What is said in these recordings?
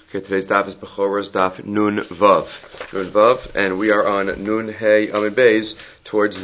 Okay, today's daf is Bechoros daf Nun Vav. Nun Vav, and we are on Nun Hey Amid Beis towards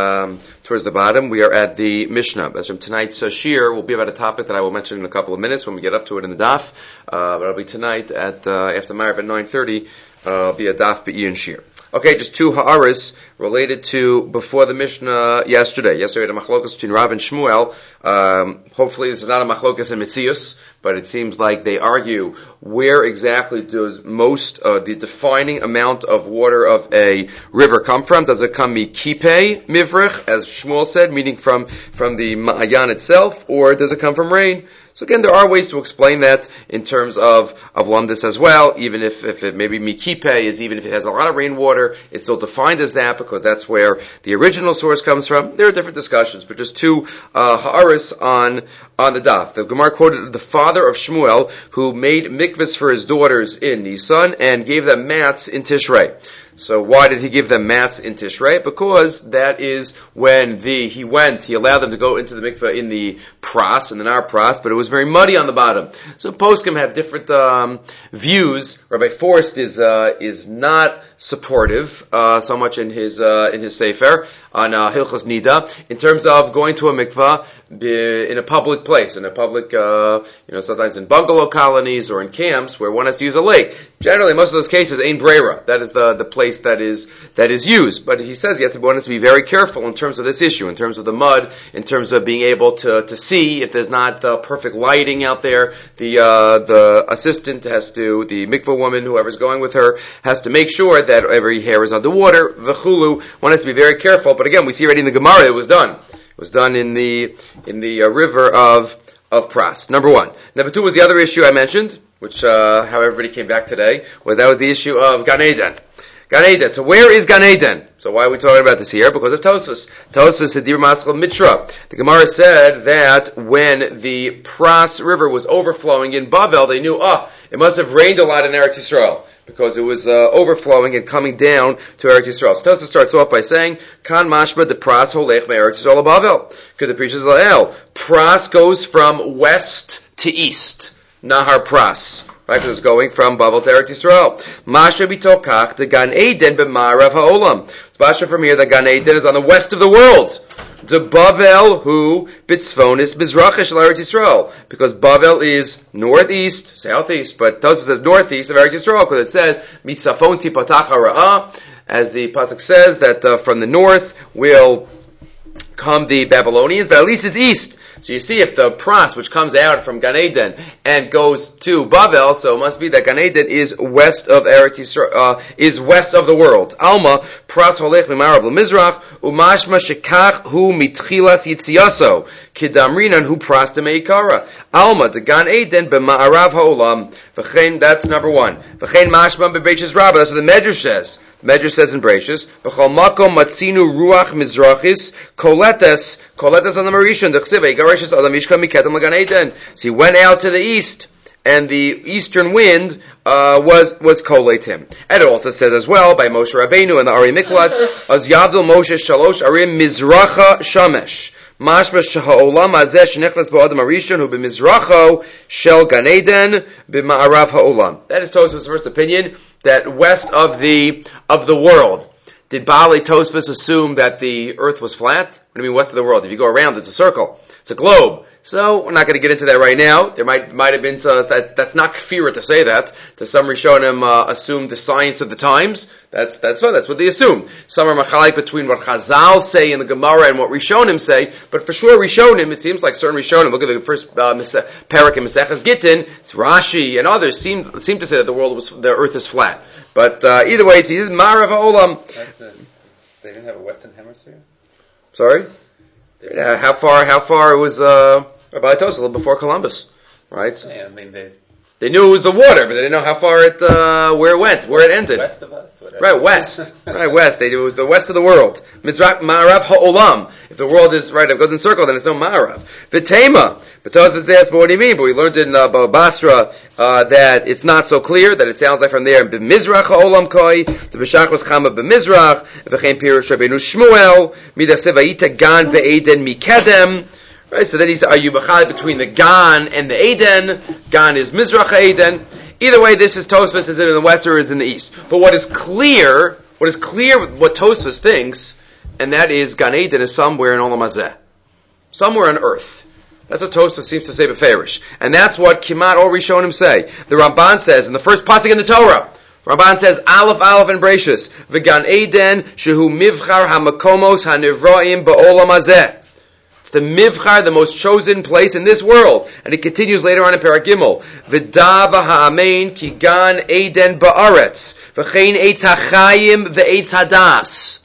the bottom. We are at the Mishnah. As from tonight's shir will be about a topic that I will mention in a couple of minutes when we get up to it in the daf. But it'll be tonight at after Ma'ariv at 9:30. It'll be a daf be'iyun shir. Okay, just two ha'aris related to before the Mishnah yesterday. Yesterday we had a machlokas between Rav and Shmuel. Hopefully this is not a machlokas in Mitzius, but it seems like they argue where exactly does most the defining amount of water of a river come from. Does it come mikipe mivrich, as Shmuel said, meaning from the ma'ayan itself, or does it come from rain? So again, there are ways to explain that in terms of lumdis as well. Even if it maybe mikipe is, even if it has a lot of rainwater, it's still defined as that because that's where the original source comes from. There are different discussions, but just two ha'aris on the daf. The Gemara quoted the father of Shmuel who made mikvahs for his daughters in Nisan and gave them mats in Tishrei. So why did he give them mats in Tishrei? Because that is when he allowed them to go into the mikveh in the pras, in the nar pras, but it was very muddy on the bottom. So poskim have different views. Rabbi Forrest is not supportive so much in his sefer on Hilchos Nida in terms of going to a mikvah in a public place, in a public sometimes in bungalow colonies or in camps where one has to use a lake. Generally, most of those cases, ein breira. That is the place that is used. But he says one has to be very careful in terms of this issue, in terms of the mud, in terms of being able to see if there's not perfect lighting out there. The assistant the mikvah woman, whoever's going with her, has to make sure that every hair is underwater. V'chulu. One has to be very careful. But again, we see already in the Gemara it was done. It was done in the river of Pras. Number one. Number two was the other issue I mentioned, which how everybody came back today. That was the issue of Gan Eden. Gan Eden. So where is Gan Eden? So why are we talking about this here? Because of Tosfos. Tosfos Sedir Maschal Mitra. The Gemara said that when the Pras River was overflowing in Bavel, they knew, it must have rained a lot in Eretz Yisrael, because it was overflowing and coming down to Eretz Yisrael. So Tosfos starts off by saying, Kan mashma de Pras holech me Eretz Yisrael Bavel. Because the preaches Lael. Pras goes from west to east. Nahar Pras. Right, because it's going from Bavel to Eretz Yisrael. Masha bitokach the Gan Eden b'ma'arav ha'olam. Masha from here, the Gan Eden is on the west of the world. The Bavel who bitzvonis mizrachish Eretz Yisrael, because Bavel is northeast, southeast, but Tosfos says northeast of Eretz Yisrael because it says mitzafon tipatach hara'ah, as the pasuk says that from the north will come the Babylonians, but at least it's east. So you see, if the Pras, which comes out from Gan Eden and goes to Bavel, so it must be that Gan Eden is west of Eretz Yisrael, is west of the world. Alma, Pras holech mimarav l'mizrach, umashma shekach hu mitchilas yitziaso, kidamrinan hu Pras de meikara. Alma, the Gan Eden b'ma'arav ha'olam. V'chein, that's number one. V'chein mashma b'Beishas Rabbah, that's what the Medrash says. Medrash says in Bereishis, "B'chol makom matzinu ruach mizrachis koletes on the Mauritian. The chsiva igarishis adam yishka miketam l'gan Eden." So he went out to the east, and the eastern wind was kolet him. And it also says as well by Moshe Rabbeinu and the Ari Miklat, "Az yavdil Moshe shalosh arim mizracha shamesh." Mashma shaha'olam hazeh shenichnas ba'adam harishon hu b'mizracho shel Gan Eden b'ma'arav ha'olam. That is Tosfos' first opinion, that west of the world. Did Baalei Tosfos assume that the earth was flat? What do you mean west of the world? If you go around, it's a circle. It's a globe. So we're not going to get into that right now. There might have been that's not kfira to say that. The some Rishonim assumed the science of the times. That's what they assume. Some are machalik between what Chazal say in the Gemara and what Rishonim say. But for sure, Rishonim, it seems like certain Rishonim. Look at the first parak in Maseches Gittin. It's Rashi and others seem to say that the earth is flat. But either way, it's Ma'arav ha'olam. They didn't have a western hemisphere. Sorry. How far it was Baalei Tosfos, a little before Columbus, right? I mean, they knew it was the water, but they didn't know how far where it went, where it ended. West of us, whatever. Right, west. Right, west. They knew it was the west of the world. Mizrach Ma'arav ha'olam. If the world is right, if it goes in circle, then it's no Ma'arav. V'tema. But Tosfos asked, what do you mean? But we learned in Baba Basra that it's not so clear, that it sounds like from there, b'mizrach ha'olam koi, the b'shach was chama b'mizrach, v'chein pirush Rabbeinu Shmuel, midach sevayita gan ve'eden mikedem. Right, so then he said, are you machal between the gan and the Eden? Gan is Mizrach Eden. Either way, this is Tosfos, is it in the west or is it in the east? But what is clear, what Tosfos thinks, and that is Gan Eden is somewhere in Olam Hazeh. Somewhere on earth. That's what Tosfos seems to say beferish. And that's what Kimat or Rishonim say. The Ramban says, in the first pasuk in the Torah, Ramban says, Aleph, and Bereshis, V'Gan Eden, Shehu Mivchar HaMakomos HaNivraim Ba'olam Hazeh. It's the Mivchar, the most chosen place in this world. And it continues later on in Perek Gimel. V'dava ha'amein ki gan Eden ba'aretz. V'chein eitz ha'chayim v'eitz hadas.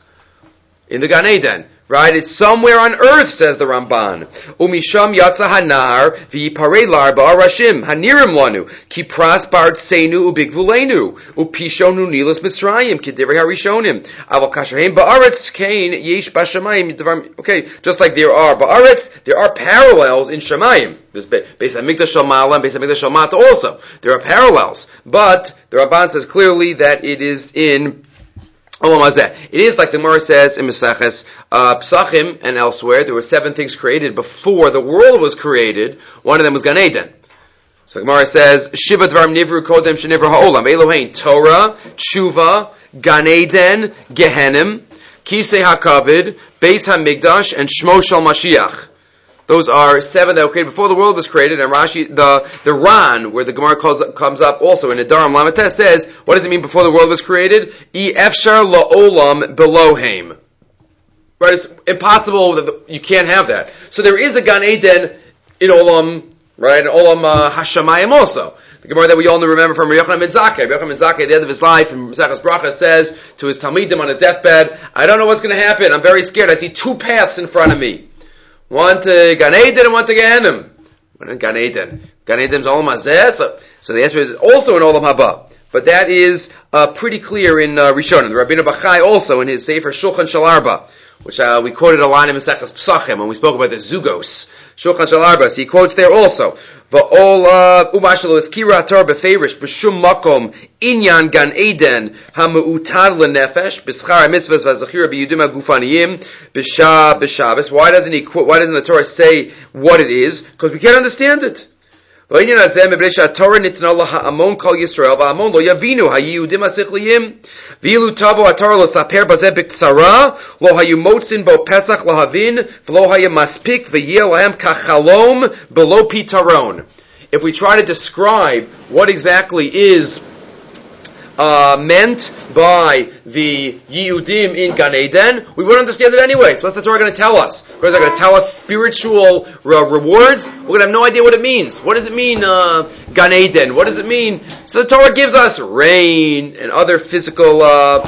In the Gan Eden. Right? It's somewhere on earth, says the Ramban. Umisham yatsa hanar v'yiparelar ba'arashim hanirim lanu ki pras ba'artzenu ubigvulenu upishonu nilas mitzrayim ki divrei harishonim aval kashahem ba'aretz kain yesh b'shamayim dvarim. Okay, just like there are ba'aretz, there are parallels in Shamayim. There's Beis HaMikdash Shel Ma'ala and Beis HaMikdash Shel Mata also. There are parallels, but the Ramban says clearly that it is in Olam Hazeh. It is like the Gemara says in Maseches Pesachim and elsewhere. There were 7 things created before the world was created. One of them was Gan Eden. So the Gemara says Shiva Dvarim Nivru Kodem Shenivru Ha'olam Elohein Torah, Tshuva, Gan Eden, Gehenim, Kisei HaKavod, Beis HaMikdash, and Shmo Shel Mashiach. Those are 7 that were created before the world was created, and Rashi, the Ran, where the Gemara comes up also in Nedarim Lametes, says, what does it mean before the world was created? I efshar la'olam beloheim. Right, it's impossible, that you can't have that. So there is a Gan Eden in Olam, right, in Olam Hashamayim also. The Gemara that we all remember from Yochanan ben Zakkai. Yochanan ben Zakkai, at the end of his life, in Maseches Bracha, says to his Talmidim on his deathbed, I don't know what's going to happen, I'm very scared, I see 2 paths in front of me. One to Gan Eden and one to Gehenim. One in Gan Eden. Gan Eden's Olam Hazeh. So the answer is also in Olam Haba. But that is pretty clear in Rishonim. The Rabbeinu Bachai also in his Sefer Shulchan Shel Arba, which we quoted a line in Maseches Pesachim when we spoke about the Zugos. Shulchan Shel Arba. So he quotes there also. V'ol umashalo eskira Torah beferish b'shum makom inyan Gan Eden hamu'utad lenefesh b'schar mitzvahs v'zachira b'yudim hagufaniyim b'Shabbos. Why doesn't the Torah say what it is? Because we can't understand it. V'inyan hazeh mebnei she'atorah nitna laha'amon kol Yisrael v'amon lo yavinu ha'yudim ha'sichliyim v'ilu tavo ha'torah l'saper bazeh b'ktsara lo hayu motzin bo pesach lahavin v'lo hayu maspik v'yeh lahem kachalom below pitaron. If we try to describe what exactly is meant by the Yehudim in Gan Eden, we wouldn't understand it anyway. So what's the Torah going to tell us? Is it going to tell us spiritual rewards? We're going to have no idea what it means. What does it mean, Gan Eden? What does it mean? So the Torah gives us rain and other physical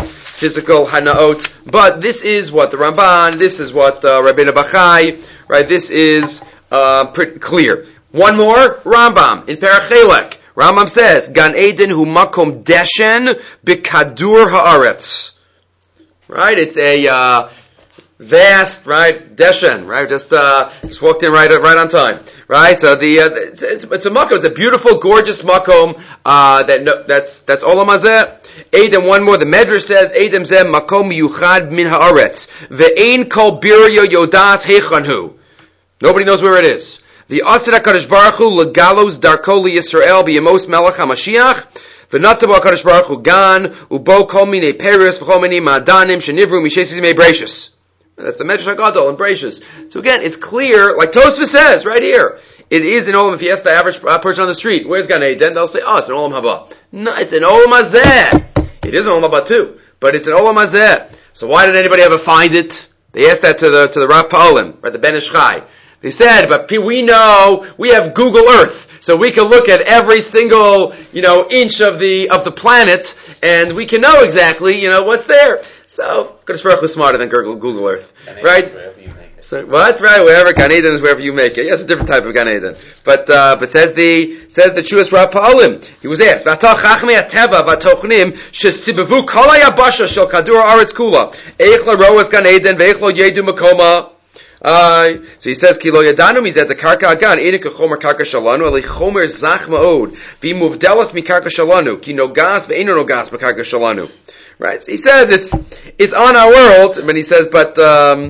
hanaot. But this is what the Ramban, this is what Rabbeinu Bachai, right? This is pretty clear. One more, Rambam in Perek Chelek. Rambam says, Gan Eden hu makom deshen b'kadur haaretz. Right? It's a vast, right, deshen, right? Just walked in right on time. Right? So it's a makom, it's a beautiful, gorgeous makom, that's Olam Hazeh. Eden, one more, the Medrash says, Eden zeh makom miyuchad min haaretz. Ve'ein kol birya yodas heichanhu. Nobody knows where it is. The Atzir HaKadosh Baruch Hu legalos darko liyisrael b'yemos melech HaMashiach v'natav HaKadosh Baruch Hu gan ubo kol minei peris v'chol minei ma'adanim shenivru mishesis mei Bereshis. That's the Medrash HaGadol in Bereshis. So again, it's clear, like Tosfos says right here, it is in Olam. If you ask the average person on the street, where's Gan Eden? They'll say, oh, it's in Olam Haba. No, it's in Olam Hazeh. It is in Olam Haba too, but it's in Olam Hazeh. So why did anybody ever find it? They asked that to the Rav Pa'olim, or the Ben Ish Chai. They said, but we know, we have Google Earth, so we can look at every single, inch of the planet, and we can know exactly, what's there. So, Kadosh Baruch Hu is smarter than Google Earth, right? So, what? Right, wherever Gan Eden is, wherever you make it. Yes, a different type of Gan Eden. But says the Shuas Rav Pa'olim, he was asked, V'ata chachmei ateva v'atochnim shesibevu kol hayabasha shel kadur haaretz kula eich laroas Gan Eden ve'eich lo yedu makoma. So he says, Ki lo yadanu mizet the karka agan, ene kechomer karka shalanu, ali chomer zach ma'od, v'imuvdelas mi karka shalanu, ki nogas ve'eno nogas b'karka shalanu. Right? So he says it's on our world, but he says, but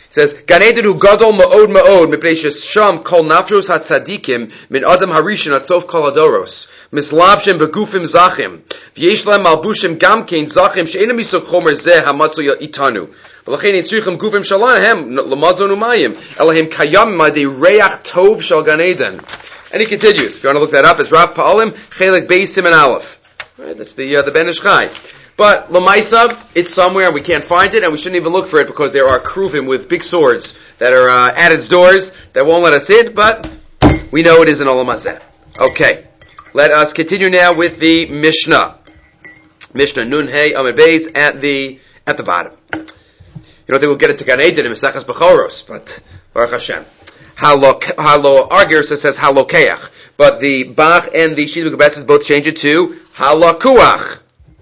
It says, Gan Eden hu gadol ma'od ma'od, mipnei shesham kol nafshos hatzadikim, min adam harishin atzof kol adoros, mislabshem begufim zachim, v'yesh lem malbushim gamkein zachim, she'ena misuk chomer zeh hamatzo itanu. V'lachein yitzrichim gufim shalahem, lamazon umayim, elahim kayam madei reach tov shal Gan Eden. And he continues. If you want to look that up, it's Rav Pa'alim, Chelik Beis Siman Aleph. Right, that's the Ben Ish Chai. But Lamaisa, it's somewhere and we can't find it, and we shouldn't even look for it because there are kruvim with big swords that are at its doors that won't let us in. But we know it is in Olam Hazeh. Okay, let us continue now with the Mishnah. Mishnah Nun Hey Amud Beis at the bottom. You don't think we'll get it to Gan Eden in Mesachas Bechoros, but Baruch Hashem. Halo argues, it says halokeach, but the Bach and the Shidduch Gebetzes both change it to halakuach.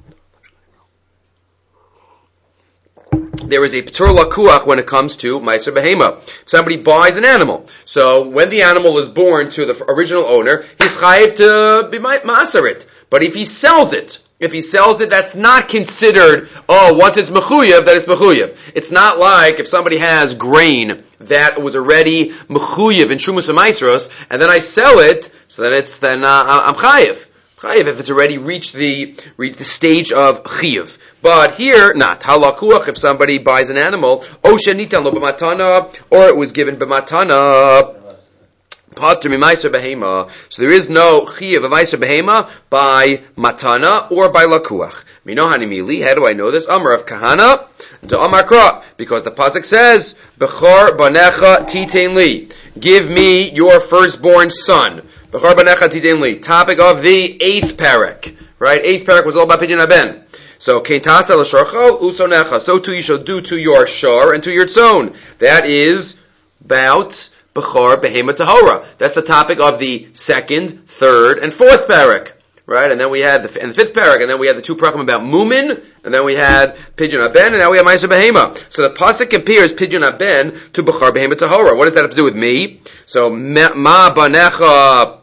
There is a P'tur lakuach when it comes to Meiser Behema. Somebody buys an animal. So when the animal is born to the original owner, he's chayiv to be ma'aser it. But if he sells it, that's not considered, once it's mechuyev, that it's mechuyev. It's not like if somebody has grain that was already mechuyev in Shumas Maisros, and then I sell it, so then I'm chayiv. Chayiv if it's already reached the stage of chiyav. But here, not. Halakuach if somebody buys an animal, o shenitan lo b'matana, or it was given b'matana. Pater mimaiser behema. So there is no chiyav of maiser behema by matana or by lakuach. Minohani mili. How do I know this? Amar of kahana to Amar Kra, because the pasuk says bechor banecha titein li. Give me your firstborn son. Bechor banecha titein li. Topic of the 8th parak. Right? 8th parak was all about pidyon haben. So keintasa l'sharcho usonecha. So too you shall do to your shar and to your tzon. That is about Bechor Behema Tahora. That's the topic of the 2nd, 3rd, and 4th parak. Right? And then we had the 5th parak, and then we had the 2 parakim about Mumin, and then we had Pidyon Haben, and now we have Meiser Behema. So the pasuk compares Pidyon Haben to Bechor Behema Tahora. What does that have to do with me? So, Ma Banecha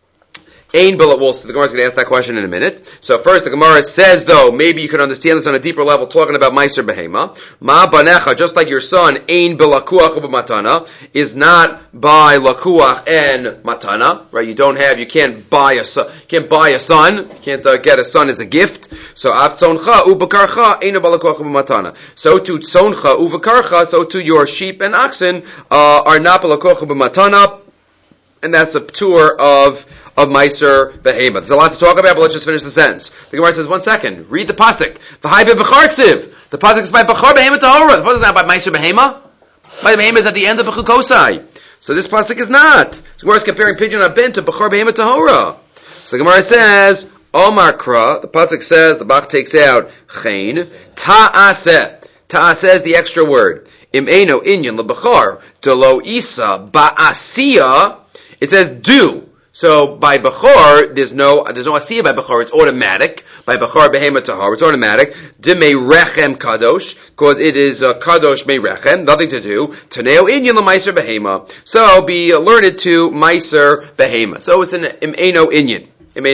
Ein Bala. Well, the Gemara is going to ask that question in a minute. So first, the Gemara says, though, maybe you can understand this on a deeper level, talking about Meiser Behema. Ma Banecha, just like your son, Ein Belakuach Matana, is not by Lakuach and Matana, right? You can't buy a son. You can't get a son as a gift. So Av Tzoncha Uvakarcha Ein Belakuach Matana. So to Tzoncha Uvakarcha, so to your sheep and oxen are not Belakuach Matana, and that's a tour of Meiser Behema. There's a lot to talk about, but let's just finish the sentence. The Gemara says, 1 second, read the pasuk. V'hai b'charksiv. The pasuk is by Bechor Behema Tahora. The pasuk is not by Meiser Behema. Meiser Behema is at the end of Bechukosai. So this pasuk is not. The Gemara is comparing Pidyon Haben to Bechor Behema Tahora. So the Gemara says, Omar Kra, the pasuk says, the Bach takes out Chain, Ta'aseh. Ta'aseh is the extra word. Im Eino Inyan LeBechor, Delo Isa Ba'asiyah. It says do. So by Bechor, there's no asiyah by Bechor, it's automatic. By Bechor Behema Tahor, it's automatic. Dimei Rechem Kadosh, because it is Kadosh Mei Rechem, nothing to do. Taneo Inyan L'Meiser Behema. So be learned to Meiser Behema. So it's an Im'eno Inyan.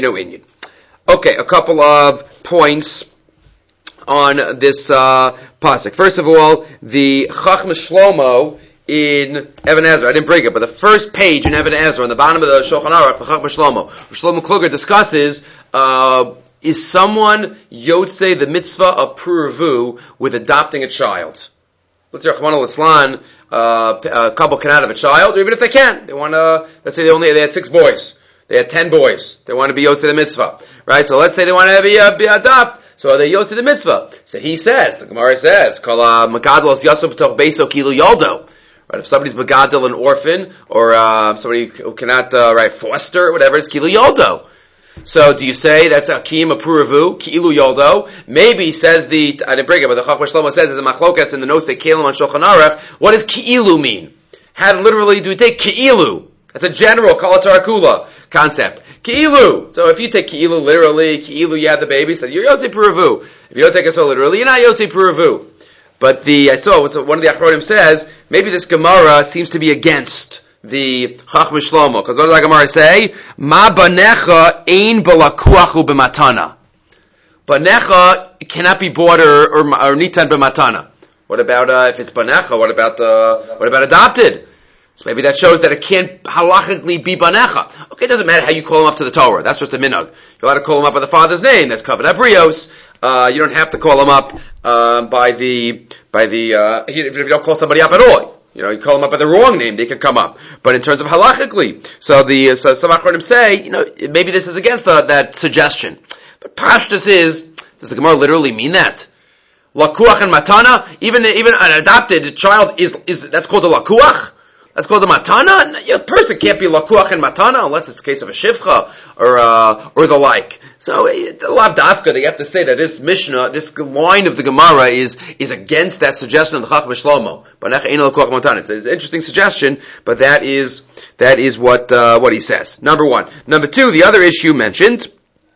Okay, a couple of points on this pasuk. First of all, the Chachma Shlomo in Even Ezra. I didn't bring it, but the first page in Even Ezra, on the bottom of the Shulchan Aruch, the Chachma Shlomo, Shlomo Kluger discusses, is someone Yotzei the mitzvah of Puravu with adopting a child? Let's say Rachmana Litzlan, a couple can have a child, or even if they can, they want to, let's say they had 6 boys, they had 10 boys, they want to be Yotzei the mitzvah, right? So let's say they want to be adopt. So they Yotzei the mitzvah. So he says, the Gemara says, Kol Megadlos Yasov B'toch Beiso Kilu Yoldo. Right, if somebody's begadol an orphan, or somebody who cannot foster, whatever, it's kilu yoldo. So do you say that's a kiyum apuravu, kilu yoldo? Maybe says I didn't bring it, but the Chachma Shlomo says there's a machlokas in the Nosei Kelim on Shulchan Aruch. What does ki'ilu mean? How literally do we take ki'ilu? That's a general kalatar kula concept. Ki'ilu. So if you take ki'ilu literally, ki'ilu you have the baby, so you're Yotzei Puravu. If you don't take it so literally, you're not Yotzei Puravu. But I saw one of the Achronim says, maybe this Gemara seems to be against the Chachma Shlomo. Because what does the Gemara say? Ma banecha ein belakuachu b'matana. Banecha cannot be bought or nitan b'matana. What about if it's banecha? What about adopted? So maybe that shows that it can't halachically be banecha. Okay, it doesn't matter how you call him up to the Torah. That's just a minhag. You're allowed to call him up by the father's name. That's covered abrios. You don't have to call him up if you don't call somebody up at all. You call them up by the wrong name, they could come up. But in terms of halachically, so some Achronim say, maybe this is against that suggestion. But Pashtus does the Gemara literally mean that? Lakuach and matana, even an adopted child is that's called a lakuach? That's called a matana? A person can't be lakuach and matana unless it's a case of a shivcha or the like. So, lav dafka, they have to say that this Mishnah, this line of the Gemara is against that suggestion of the Chacham Shlomo. It's an interesting suggestion, but that is what he says. Number one. Number two, the other issue mentioned,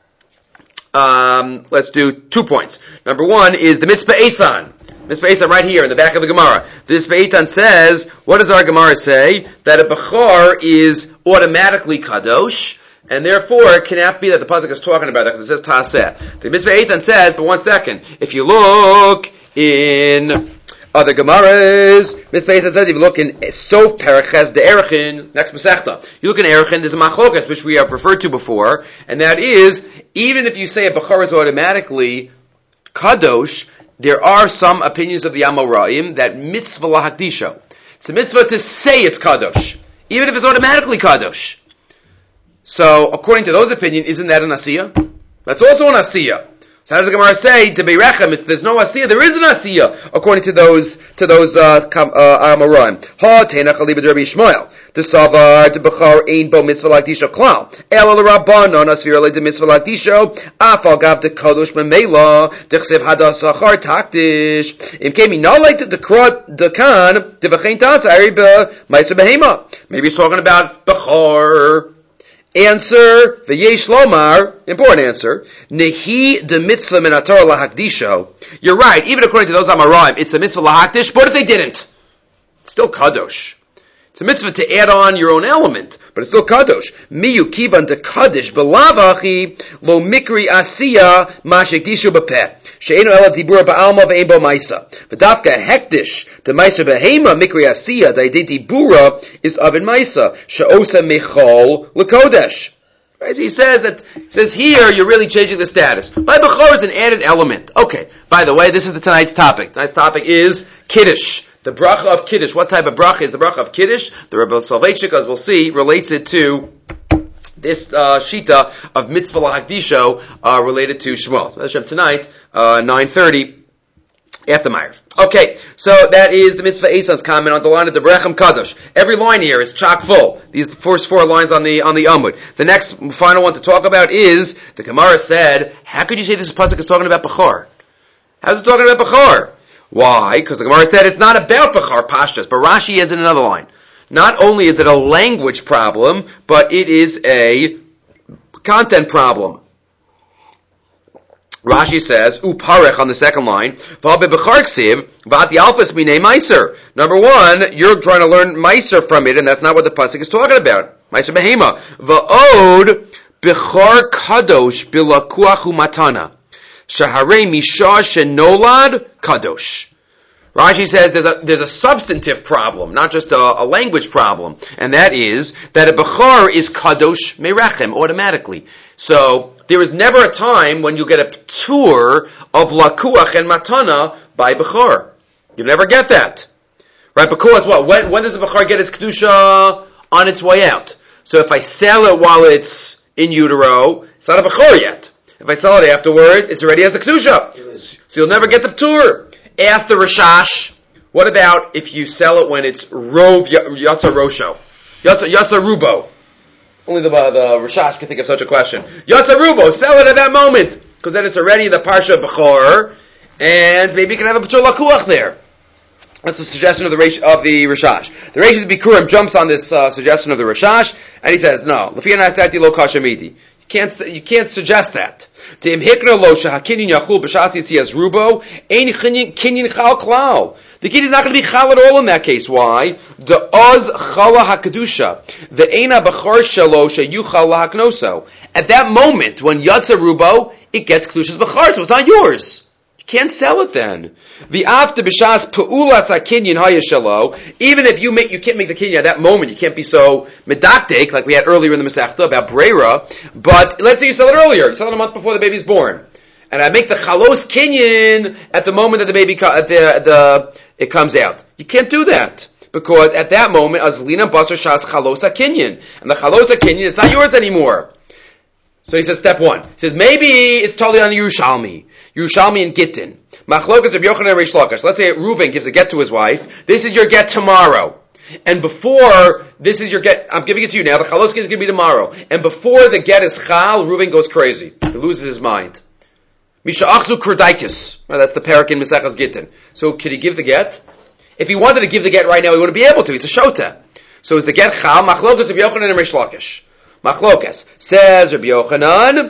let's do 2 points. Number one is the mitzvah Eisan. Mitzvah Eisan right here in the back of the Gemara. The mitzvah Eisan says, what does our Gemara say? That a Bechor is automatically Kadosh, and therefore it cannot be that the pasuk is talking about that because it says Taseh. The mitzvah Eitan says, but 1 second, if you look in other Gemaras, mitzvah Eitan says, if you look in Sof Paraches de Erechin, next Masechta, you look in Erechin, there's a Machlokas, which we have referred to before, and that is, even if you say a Bechor is automatically Kadosh, there are some opinions of the Amoraim that mitzvah lahakdisho. It's a mitzvah to say it's Kadosh, even if it's automatically Kadosh. So, according to those opinions, isn't that an asiyah? That's also an asiyah. So how does the Gemara say, to be rechem, there's no asiyah, there is an asiyah, according to those Amoraim. Ha, teina chaliba de Rabbi Yishmael. The savar, the bechar, ein bo mitzvah lakdisho klal. El al rabbanon, asfir le de mitzvah lakdisho, afal gav de kadosh memela, dechsev hadas achar takdish. Im kemi not like the kan, the v'chein tas, ariba, ma'isa behema. Maybe he's talking about bechar. Answer, the Yesh Lomar, important answer, Nehi de mitzvah min haTorah lahakdisho. You're right, even according to those Amoraim, it's a mitzvah lahakdish, but if they didn't, it's still kadosh. It's a mitzvah to add on your own element, but it's still kadosh. Miyu kivan de kadosh belavachi lo mikri asiya mashekdishu bepeh. She'enu ela dibura ba'alma ve'en bo maisa. V'dafka hekdish de maisa behema mikri asiya da dibura is oven maisa. She'osa mechol lekodesh. Right? So he says here you're really changing the status. By Bechor is an added element. Okay. By the way, this is tonight's topic. Tonight's topic is Kiddush. The bracha of Kiddush. What type of bracha is the bracha of Kiddush? The Rebbe Soloveitchik, as we'll see, relates it to this shita of mitzvah lahakdisho related to Shmuel. So Hashem tonight, 9:30 after Ma'ariv. Okay, so that is the mitzvah Eisan's comment on the line of the Brechem Kadosh. Every line here is chock full. These are the first 4 lines on the Amud. The next final one to talk about is the Gemara said, how could you say this pasuk is talking about Bechor? How's it talking about Bechor? Why? Because the Gemara said it's not about Bechor Pashtas, but Rashi has in another line. Not only is it a language problem, but it is a content problem. Rashi says, Uparech on the second line, Number 1, you're trying to learn Meiser from it, and that's not what the pasuk is talking about. Meiser behema. Va'od Bechor Kadosh bilakuachu matana. Shaharei Misha Shenolad Kadosh. Rashi says there's a substantive problem, not just a language problem, and that is that a Bechor is Kadosh Merechem automatically. So there is never a time when you get a tour of Lakuach and Matana by Bechor. You never get that. Right? Because what? When does a Bechor get his Kedusha on its way out? So if I sell it while it's in utero, it's not a Bechor yet. If I sell it afterwards, it's already has the Kedusha. So you'll never get the tour. Ask the Rashash, what about if you sell it when it's Rov Yatsa Rosho? Yatsa Rubo. Only the Rashash can think of such a question. Yatsa Rubo, sell it at that moment. Because then it's already in the Parsha of Bechor, and maybe you can have a B'chol Lakuach there. That's the suggestion of the Rashash. The Reish Bikurim jumps on this suggestion of the Rashash, and he says, no, you can't suggest that. The kid is not going to be chal at all in that case. Why? The oz chala hakadusha, the eina b'chor shelo sheyuchal lahaknoso. At that moment, when yatsa rubo, it gets kedushas b'chor, so it's not yours. You can't sell it then. The after b'shas pe'ulas hakinyan hayashalo. Even if you can't make the kinyan at that moment. You can't be so medakdek like we had earlier in the Masechta about breira. But let's say you sell it earlier. You sell it a month before the baby's born, and I make the chalos kinyan at the moment that the baby it comes out. You can't do that. Because at that moment, azlina basar shas chalos hakinyan, and the chalos hakinyan, it's not yours anymore. So he says, step one. He says, maybe it's totally on Yerushalmi and Gittin. Machlokas of Yochanan and Reish Lakish. Let's say Reuven gives a get to his wife. This is your get tomorrow. And before, this is your get, I'm giving it to you now, the chalos is going to be tomorrow. And before the get is chal, Reuven goes crazy. He loses his mind. Misha achzu kurdaikis. That's the parak in Mesechas Gittin. So could he give the get? If he wanted to give the get right now, he wouldn't be able to. He's a shota. So is the get chal? Machlokas of Yochanan and Reish Lakish. Machlokas says Rabbi Yochanan,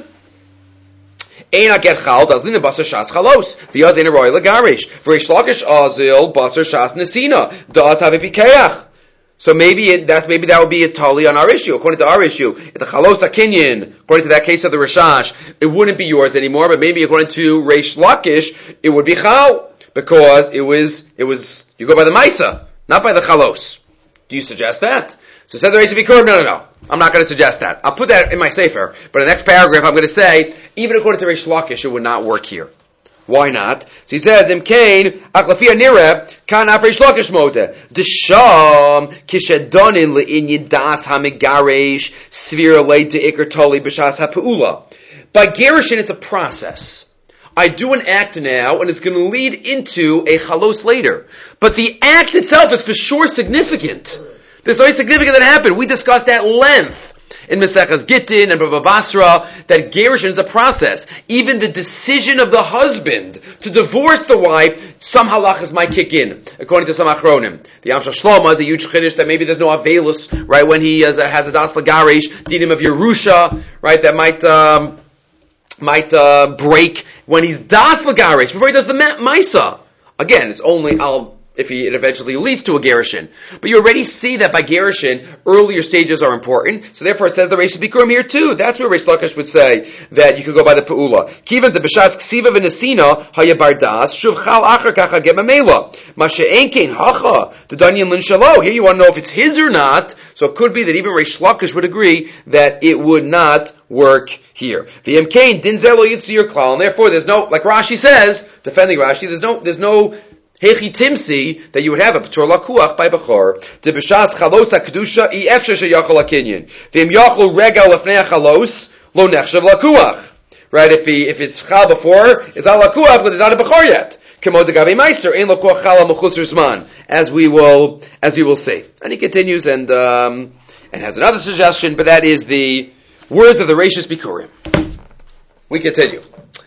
Eina get chal dazlina basar shas chalos. V'yaz eina roy legarish. V'reish Lakish azil basar shas nesina. Da'at havipikeach. So maybe that would be a totally on our issue. According to our issue, if the chalos hakinyan, according to that case of the Rashash, it wouldn't be yours anymore. But maybe according to Reish Lakish, it would be chal because it was. You go by the Maisa, not by the chalos. Do you suggest that? So said the Reish Bikurim, no. I'm not going to suggest that. I'll put that in my sefer. But in the next paragraph, I'm going to say, even according to Reish Lakish, it would not work here. Why not? So he says, Im kain, achlafia nire, kan af Reish Lakish mote. Desham, kishedonin le'inyin das hamigaresh, svira leid to ikr toli b'shas ha'pe'ula. By gerushin, it's a process. I do an act now, and it's going to lead into a chalos later. But the act itself is for sure significant. There's something significant that happened. We discussed at length in Mesechas Gittin and Bava Basra that gerushin is a process. Even the decision of the husband to divorce the wife, some halachas might kick in, according to some achronim. The Amshel Shlomo is a huge chiddush that maybe there's no avelus, right, when he has a das lagaresh, dinim of Yerusha, right, that might break when he's das lagaresh, before he does the maisa. Again, it's only if it eventually leads to a gerushin. But you already see that by gerushin, earlier stages are important. So therefore it says the Reish Bikurim here too. That's where Reish Lakish would say that you could go by the pe'ula. Kivan the b'shas ksiva v'nesina haya bardas shuv chal achar kacha gemamela. Mashe enkein hacha the danyan lin shalo. Here you want to know if it's his or not. So it could be that even Reish Lakish would agree that it would not work here. V'yem kain din zelo yitzu your klal. And therefore there's no, like Rashi says, defending Rashi, there's no Hechi timsi that you would have a patur lakuach by bechor to b'shas chalos hakdusha I efsher sheyachol hakinyan v'im yachol regal lefnei chalos lo nechshav lakuach. Right? If it's chal before, it's not lakuach because it's not a bechor yet. Kemo degabe meiser ein lakuach chala mechusar zman, as we will see. And he continues and has another suggestion, but that is the words of the Reishis Bikurim. We continue.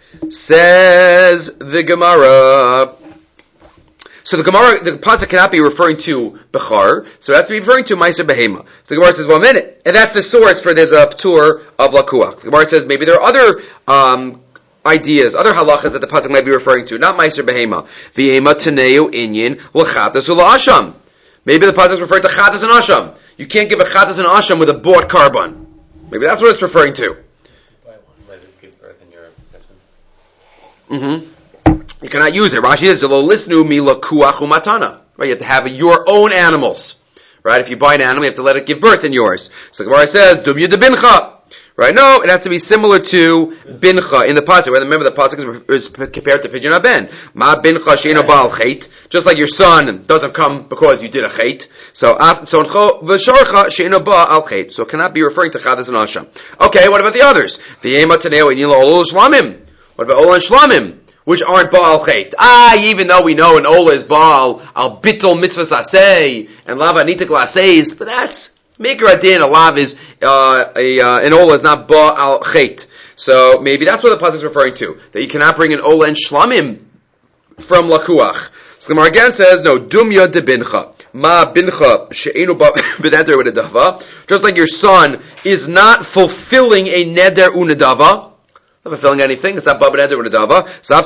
Says the Gemara. So the Gemara, the pasuk cannot be referring to Bechar, so that's referring to Meiser Behema. So the Gemara says, well, a minute, and that's the source for there's a ptur of Lakuach. The Gemara says maybe there are other ideas, other halachas that the pasuk might be referring to, not Meiser Behema. V'ema Taneu Inyan L'chatas U'La'asham. Maybe the pasuk is referring to Chatas and Asham. You can't give a Chatas and Asham with a bought carbon. Maybe that's what it's referring to. Why let it give birth in your possession? Mm-hmm. You cannot use it. Rashi says, "Lo lisnu mi lakuach umatana." Right? You have to have your own animals. Right? If you buy an animal, you have to let it give birth in yours. So the Gemara says, "Dumya de bincha." Right? No, it has to be similar to bincha in the pasuk. Remember, the pasuk is compared to pidyon haben. Ma bincha she'eno ba'al chet. Just like your son doesn't come because you did a chet. So v'sharcha she'eno ba'al chet. So it cannot be referring to chadas and asham. Okay, what about the others? V'yema taneo inila olol shlamim. What about olol and shlamim? Which aren't Baal Chet. Even though we know an Ola is Baal, Al Bittul Mitzvahs Aseh, and Lava Nitik Laseis, but that's, Maker Adin, a Lav is, an Ola is not Baal Chet. So maybe that's what the pasuk is referring to, that you cannot bring an Ola and Shlamim from Lakuach. So the Gemara again says, no, Dumya de Bincha. Ma Bincha, She'enu B'neder U'Nedava. Just like your son is not fulfilling a Neder U'Nedava, not fulfilling anything. It's not Baba Neder or Nedava. So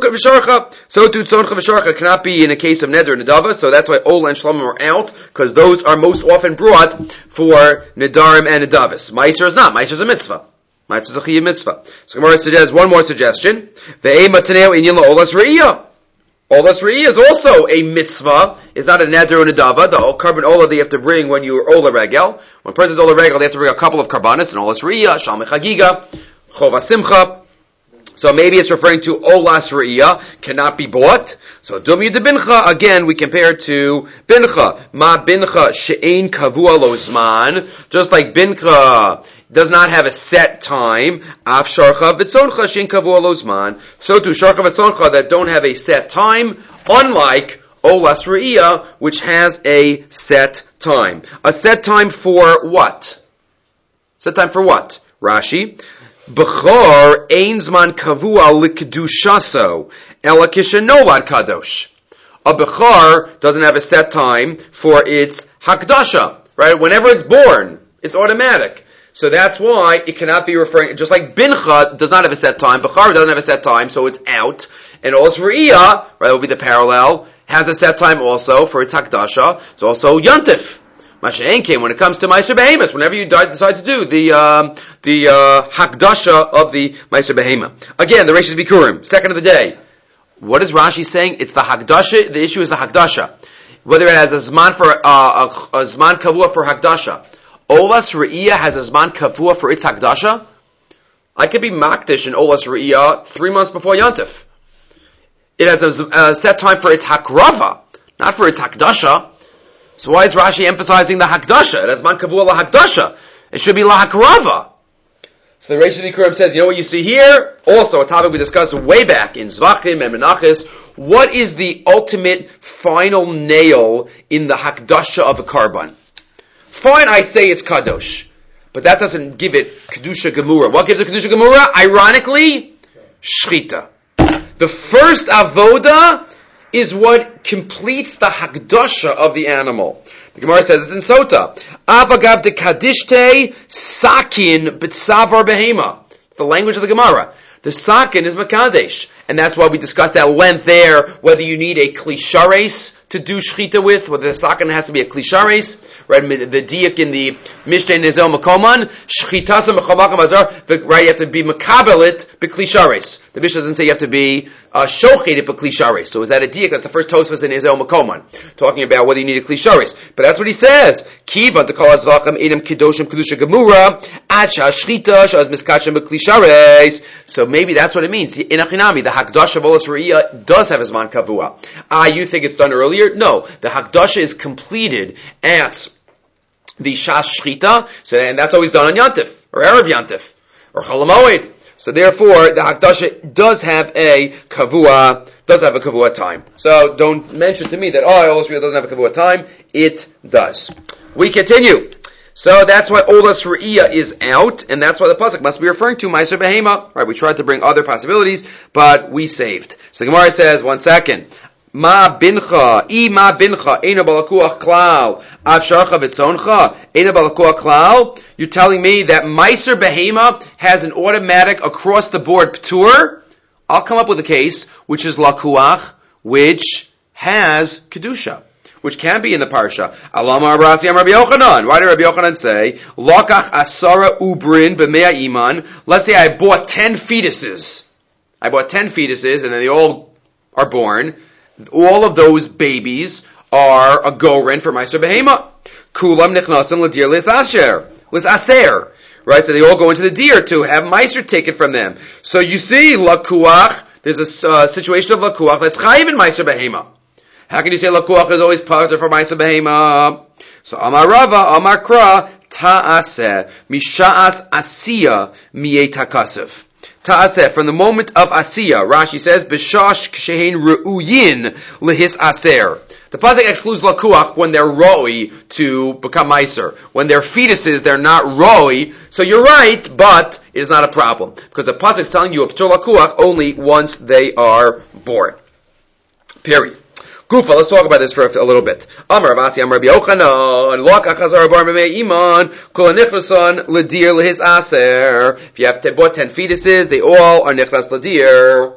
too Tzoncha V'Sharcha cannot be in a case of Neder and Nedava. So that's why Ola and Shlamim are out, because those are most often brought for Nedarim and Nedavis. Meiser is not. Meiser is a mitzvah. Ma'aser Zechiyah mitzvah. So Gemara suggests one more suggestion. Ve'ema Taneo Inyan La'olas Re'iyah. Olas Re'iyah is also a mitzvah. It's not a neder and a dava. The carbon ola that you have to bring when you are ola regel. When a person's ola regel, they have to bring a couple of karbanis, and Olas Re'iyah, Shalmei Chagiga, Chova Simcha. So maybe it's referring to Olas Re'iyah, cannot be bought. So Dumi de Bincha, again, we compare to Bincha. Ma Bincha she'ein kavua lo zman. Just like Bincha does not have a set time. Af sharcha v'tzoncha she'ein kavua lo zman. So too sharcha v'tzoncha that don't have a set time, unlike Olas Re'iyah, which has a set time. A set time for what? Set time for what? Rashi. B'chor ein zman kavua l'kedushaso ela kishenolad kadosh. A bechor doesn't have a set time for its hakdasha, right? Whenever it's born, it's automatic. So that's why it cannot be referring, just like bincha does not have a set time, bechor doesn't have a set time, so it's out. And Olas Re'iyah, right, will be the parallel, has a set time also for its hakdasha. It's also yantif. Masha'en came when it comes to Ma'aser Behemoth, whenever you decide to do the hakdasha of the Ma'aser Behemoth. Again, the Reishis Bikurim, second of the day. What is Rashi saying? It's the hakdasha. The issue is the hakdasha. Whether it has a zman for a zman kavua for hakdasha. Olas Re'iyah has a zman kavua for its hakdasha. I could be makdish in Olas Re'iyah 3 months before Yantif. It has a set time for its hakrava, not for its hakdasha. So why is Rashi emphasizing the hakdasha? It has man kavua la hakdasha. It should be la hakrava. So the Reishis Bikurim says, you know what you see here? Also a topic we discussed way back in Zvachim and Menachos. What is the ultimate final nail in the hakdasha of a karban? Fine, I say it's kadosh, but that doesn't give it kedusha gemura. What gives it kedusha gemura? Ironically, shchita. The first avoda is what completes the hakdasha of the animal. The Gemara says it's in Sota. Avagav de kadishte sakin b'tsavar behema. The language of the Gemara. The sakin is makadesh. And that's why we discussed at length there, whether you need a klishares to do shchita with, whether the sakin has to be a klishares, right? The diak in the Mishnah Nezel Makoman, shchitasa mechavakam azar, right? You have to be makabelit b'klishares. The Mishnah doesn't say you have to be shochet for klishares. So is that a diak? That's the first Tosfos in Nezel Makoman, talking about whether you need a klishares. But that's what he says. Kiva to call azvacham edem kidoshim kedusha gemura acha shchita shaz miskachem b'klishares. So maybe that's what it means. In Achinami, the Hakdasha of Olas Re'iyah does have a Zman Kavua. You think it's done earlier? No. The Hakdasha is completed at the Shas Shchita, and that's always done on Yantif, or Erev Yantif, or Chol HaMoed. So therefore, the Hakdasha does have a Kavua time. So don't mention to me that, Olas Re'iyah doesn't have a Kavua time. It does. We continue. So that's why Olas Re'iyah is out, and that's why the pasuk must be referring to Ma'aser Behema. Right, we tried to bring other possibilities, but we saved. So the Gemara says, 1 second. Ma bincha, eina balakuach klal, av sharcha v'tzoncha, eina balakuach klal. You're telling me that Ma'aser Behema has an automatic across-the-board p'tur? I'll come up with a case, which is lakuach, which has kedusha, which can be in the parsha. Alama Abrasi Am Rabbi Yochanan. Why did Rabbi Yochanan say, Lokach asara ubrin b'mea iman? Let's say I bought 10 fetuses. And then they all are born. All of those babies are a goren for Ma'aser Behema. Kulam nichnasim l'dir l'saser. Right, so they all go into the deer to have Ma'aser taken from them. So you see, lakuach, there's a situation of lakuach that's chayiv in Ma'aser Behema. How can you say lakuach is always parter for Ma'aser Behema? So Amar Rava, Amar Kra, ta'aseh, misha'as asiya miyet hakasef. Ta'aseh, from the moment of asiya, Rashi says, b'shash kshehin re'uyin lehis aser. The pasuk excludes lakuach when they're roi to become meiser. When they're fetuses, they're not roi. So you're right, but it is not a problem. Because the pasuk is telling you a p'tur lakuach only once they are born. Period. Gufa, let's talk about this for a little bit. Amar Avasi, Amar Rabbi Yochanan, Lokach hazar bar b'mei iman, kol nichnason l'dir l'his aser. If you have bought 10 fetuses, they all are nichnas l'dir.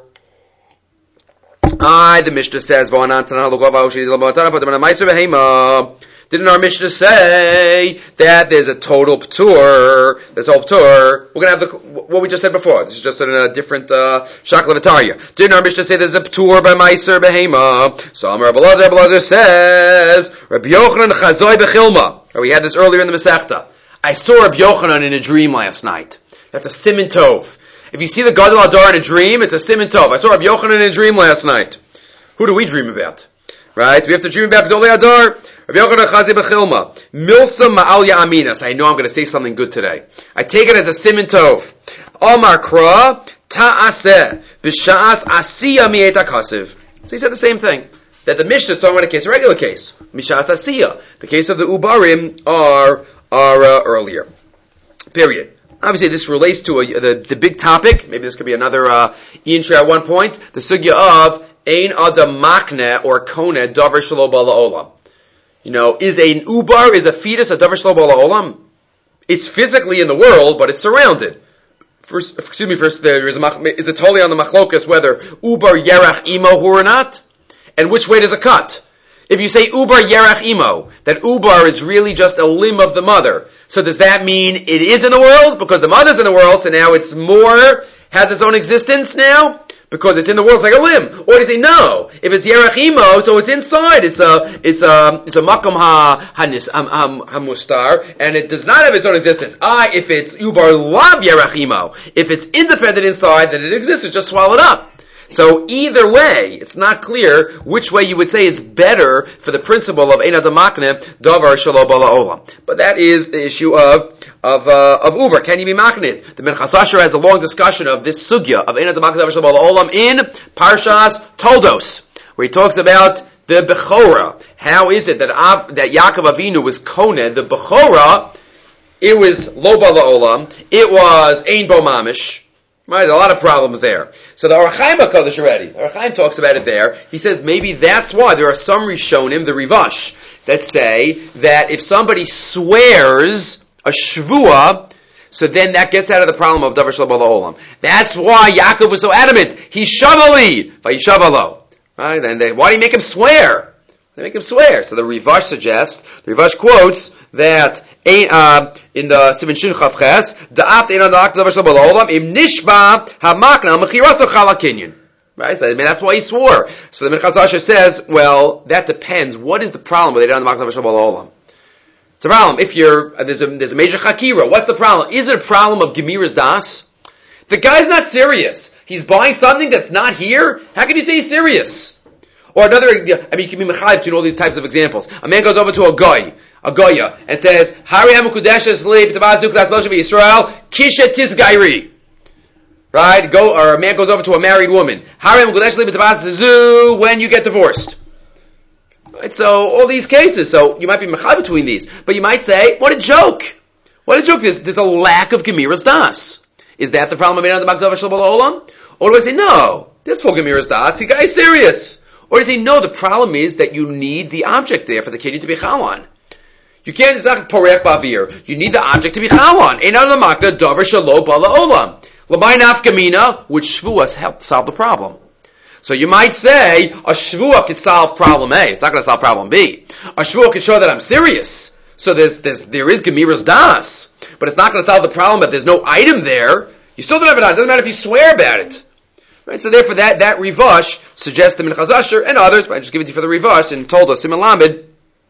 The Mishnah says, Didn't our Mishnah say that there's a total p'tur? There's a whole p'tur. We're going to have what we just said before. This is just in a different shakla v'tarya. Didn't our Mishnah say there's a p'tur by Meiser behema? So Amar Rabbi Elazar says, Rabbi Yochanan chazoi bechilma. We had this earlier in the Masechta. I saw Rabbi Yochanan in a dream last night. That's a siman tov. If you see the Gadol Hadar in a dream, it's a siman tov. I saw Rabbi Yochanan in a dream last night. Who do we dream about? Right? We have to dream about Gadol Hadar. Rabbi Yochanan chazi b'chilma. Milsa ma'al ya'aminas. I know I'm going to say something good today. I take it as a siman tov. Omar kra ta'aseh b'sha'as asiya mi'et ha'kasiv. So he said the same thing. That the Mishnah is talking about a case, a regular case. Mishas asiya. The case of the ubarim are earlier. Period. Obviously, this relates to the big topic. Maybe this could be another intro at one point. The sugya of ein adam makne or kone davar shelo bala olam. Is an ubar, is a fetus a davar shelo bala olam? It's physically in the world, but it's surrounded. First, there is it totally on the machlokas whether ubar yerach imo or not? And which way does it cut? If you say ubar yerach imo, that ubar is really just a limb of the mother. So does that mean it is in the world? Because the mother's in the world, so now it's has its own existence now? Because it's in the world, it's like a limb. Or do you say no? If it's yerach imo, so it's inside. It's a makom hamustar, and it does not have its own existence. If it's ubar lav yerach imo, if it's independent inside, then it exists. It's just swallowed up. So either way, it's not clear which way you would say it's better for the principle of ein adam makne davar shelo bala olam. But that is the issue of uber. Can you be maknid? The Minchas Asher has a long discussion of this sugya of ein adam makne davar shelo bala olam in Parshas Toldos, where he talks about the Bechora. How is it that Yaakov Avinu was koned the Bechora? It was lo bala olam. It was ein bo mamish. Right, a lot of problems there. So the Orach Chaim HaKadosh already, the Orach Chaim talks about it there. He says maybe that's why there are some Rishonim, the Rivash, that say that if somebody swears a shvua, so then that gets out of the problem of Davar Shelo Bala Olam. That's why Yaakov was so adamant. He's shavali, vayishavalo. Right, and why do you make him swear? They make him swear. So the Rivash suggests, the Rivash quotes that in the Siman Shin Chavches, da'aft ein adam davar shelo bala olam im nishba hamakna mechiraso chala kinyan. Right? So, that's why he swore. So the Minchas Asher says, well, that depends. What is the problem with ein adam davar shelo bala olam? It's a problem. If there's a major chakira, what's the problem? Is it a problem of gemiras das? The guy's not serious. He's buying something that's not here. How can you say he's serious? Or another, you can be mechayv between all these types of examples. A man goes over to a goya, and says, Hari HaMekudeshes li b'tavazuk das Moshe v'Yisrael, kisha tisgairi. Right? Or a man goes over to a married woman. Hari HaMekudeshes li b'tavazuk when you get divorced. Right? So, all these cases, so you might be mechayv between these. But you might say, what a joke. What a joke. There's a lack of gemiras das. Is that the problem of Ein Adam Davar Shelo Bala Olam? Or do I say, no, this full gemiras das, the guy's serious. Or does he know the problem is that you need the object there for the kiddush to be chal on? You can't, it's not porech bavir. You need the object to be chal on. Ein adam makna davar shelo bala olam. L'may nafkamina, which shvuas help solve the problem. So you might say, a shvua could solve problem A. It's not going to solve problem B. A shvua could show that I'm serious. So there is gemiras das. But it's not going to solve the problem that there's no item there. You still don't have it on. It doesn't matter if you swear about it. Right, so therefore that Rivash suggests the Minchas Asher and others, but I just give it to you for the Rivash, and told us Siman Lamed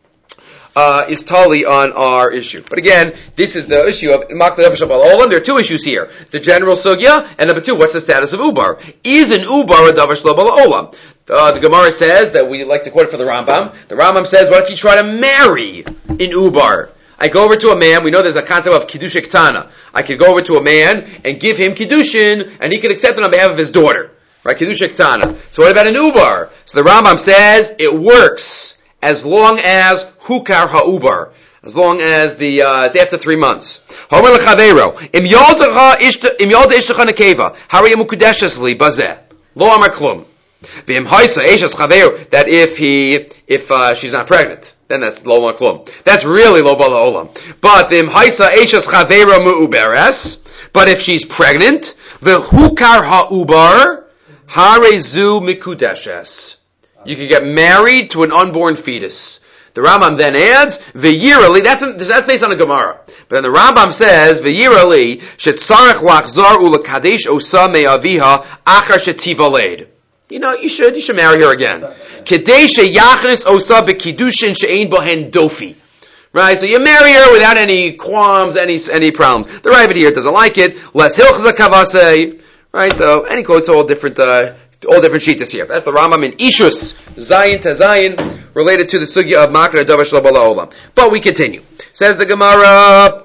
is totally on our issue. But again, this is the issue of Makna Davar Shelo Bala Olam. There are two issues here. The general sugya, and number two, what's the status of Ubar? Is an Ubar a Davar Shelo Bala Olam? The Gemara says that we like to quote it for the Rambam. The Rambam says, what if you try to marry in Ubar? I go over to a man, we know there's a concept of Kiddushin Ketana. I could go over to a man and give him Kiddushin, and he could accept it on behalf of his daughter. Right? Kiddushin Ketana. So what about an Ubar? So the Rambam says, it works as long as Hukar HaUbar. As long as it's after 3 months. Homer L'Chaveiro. Im Yolda Ishtach Nekeva. Hari Mukudeshes Li Bazeh. Lo Amar Klum. V'im Haisa Eishes Chaveiro. That if she's not pregnant. Then that's lo maklum. That's really lo bala olam. But v'im haisa eishes chaveira mu'uberes. But if she's pregnant, v'hukar ha'ubar harezu mikudeshes. You can get married to an unborn fetus. The Rambam then adds, V'yirali, that's based on a Gemara. But then the Rambam says, V'yirali, shetzarech lachzar ulakadesh osa me'aviha achar shetivaled. You should marry her again. Kadesh yachnis osa b'kiddushin she'ein bohen dofi. Right, so you marry her without any qualms, any problems. The Ravid here doesn't like it. Les hilchza kavasei. Right, so any quotes all different sheetas here. That's the Rambam in Ishus Zayin to Zayin related to the sugya of Makra Davash Olam. But we continue. Says the Gemara.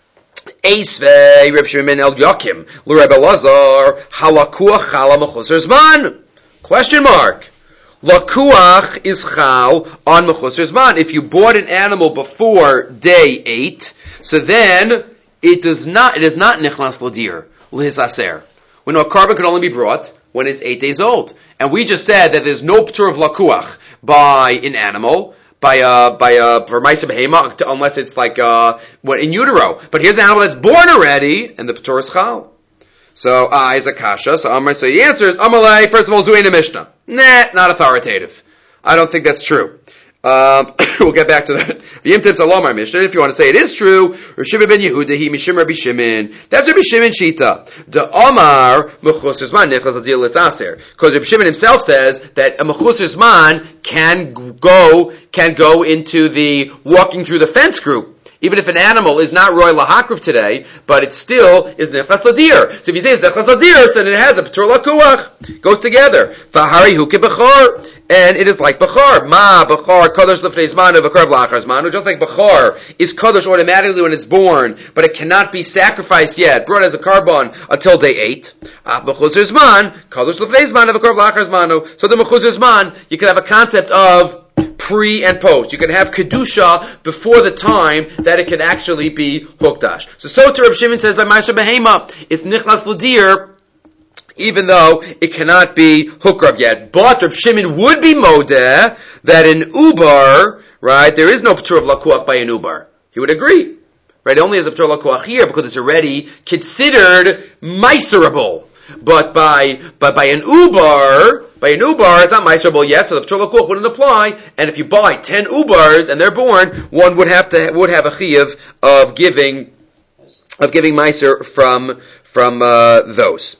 Eisvei Reb Shimon El Yakim L'Reb Elazar Halakuach Chala Mechusar Zman. Question mark. Lakuach is chal on mechusar zman. If you bought an animal before day 8, so then it is not nichnas ladir l'hisaser. We know a carbon can only be brought when it's 8 days old, and we just said that there's no p'tur of lakuach by an animal, for ma'aseh behema, unless it's like in utero. But here's an animal that's born already, and the p'tur is chal. So is a kasha. So the answer is Amalei. First of all, Zuin a Mishnah. Nah, not authoritative. I don't think that's true. We'll get back to that. V'yimtim salomar Mishnah. If you want to say it is true, Rishimah ben Yehuda he mishim Rabbi Shimon. That's Rabbi Shimon shita. The Omar mechusar zman nechlas adil l'saser. Because Rabbi Shimon himself says that a mechusar zman can go into the walking through the fence group. Even if an animal is not roy lahakriv today, but it still is nechlas ladir. So if you say it's nechlas ladir, then it has a p'tur lakuach. Goes together. V'hari hu kebechar. And it is like bechar. Ma, bechar, kadosh lefnei zmanu, v'karv lachar zmanu. Just like bechar is kadosh automatically when it's born, but it cannot be sacrificed yet, brought as a carbon until day 8. Mechusar zman, kadosh lefnei zmanu, v'karv lachar zmanu. So the mechusar zman, you can have a concept of pre and post. You can have kedusha before the time that it can actually be hukdash. So to Reb Shimon says by ma'aseh behema, it's nichlas ladir, even though it cannot be hukrav yet. But Reb Shimon would be modeh that in ubar, right, there is no p'tur of lakuach by an ubar. He would agree. Right, it only has a p'tur lakuach here because it's already considered meiserable. But by an ubar, it's not meiserable yet, so the p'tur lakuach wouldn't apply. And if you buy 10 ubars and they're born, one would have a chiyuv of giving meiser from those.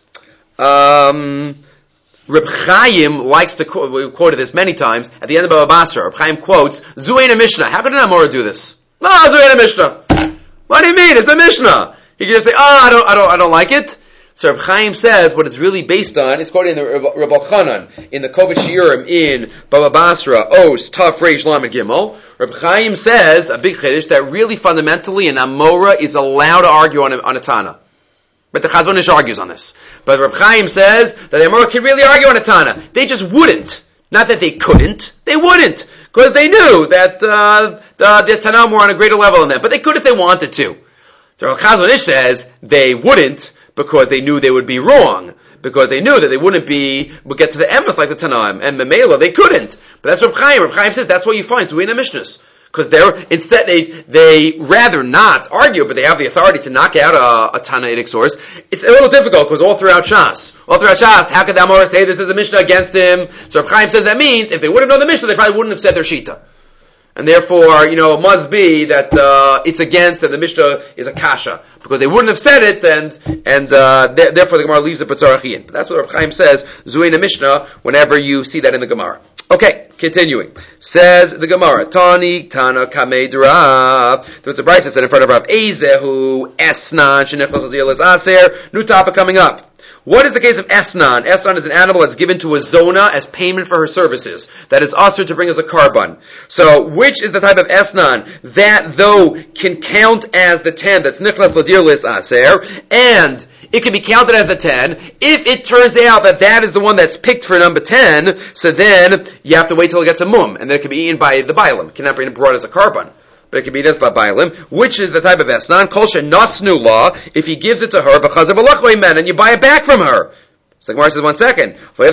Reb Chaim likes to quote, we quoted this many times, at the end of Baba Basra, Reb Chaim quotes, Zuein a Mishnah. How could an Amora do this? No, Zuein a Mishnah. What do you mean? It's a Mishnah. You can just say, I don't like it. So Reb Chaim says what it's really based on, it's quoted in the Reb Elchanan, in the Kovet Shiurim, in Baba Basra, Os, Taf, Reish, Lamed, Gimel. Reb Chaim says, a big chiddush, that really fundamentally an Amora is allowed to argue on a Tana. But the Chazon Ish argues on this. But Reb Chaim says that the Amora can really argue on a Tana. They just wouldn't. Not that they couldn't. They wouldn't. Because they knew that the Tanam were on a greater level than them. But they could if they wanted to. So Chazon Ish says they wouldn't because they knew they would be wrong. Because they knew that they would get to the emes like the Tanaim. And Memela, they couldn't. But that's Reb Chaim. Reb Chaim says that's what you find. So we in a Mishnahs. Because instead they rather not argue, but they have the authority to knock out a Tanaitic source. It's a little difficult because all throughout Shas, how could the Amora say this is a Mishnah against him? So Reb Chaim says that means if they would have known the Mishnah, they probably wouldn't have said their Shita. And therefore, it must be that it's against, and the Mishnah is a kasha. Because they wouldn't have said it, and therefore the Gemara leaves the Patzarachian. But that's what Reb Chaim says, Zuein a Mishnah, whenever you see that in the Gemara. Okay, continuing. Says the Gemara, Tani, Tana, Kamei, Durav. There's a Bryce that said in front of Rav, Ezehu, Esnan, Shenechos Adil is Aser. New topic coming up. What is the case of Esnan? Esnan is an animal that's given to a zona as payment for her services. That is usher to bring us a carbon. So, which is the type of Esnan that, though, can count as the 10, that's Nichlas Ladir Lis Aser, and it can be counted as the 10. If it turns out that is the one that's picked for number 10, so then you have to wait till it gets a mum, and then it can be eaten by the bailam. It cannot be brought as a carbon. But it can be this by bailim, which is the type of esnan, kol she'nasnu la, if he gives it to her, v'chazav alachvei men, and you buy it back from her. So the Gemara says 1 second. That's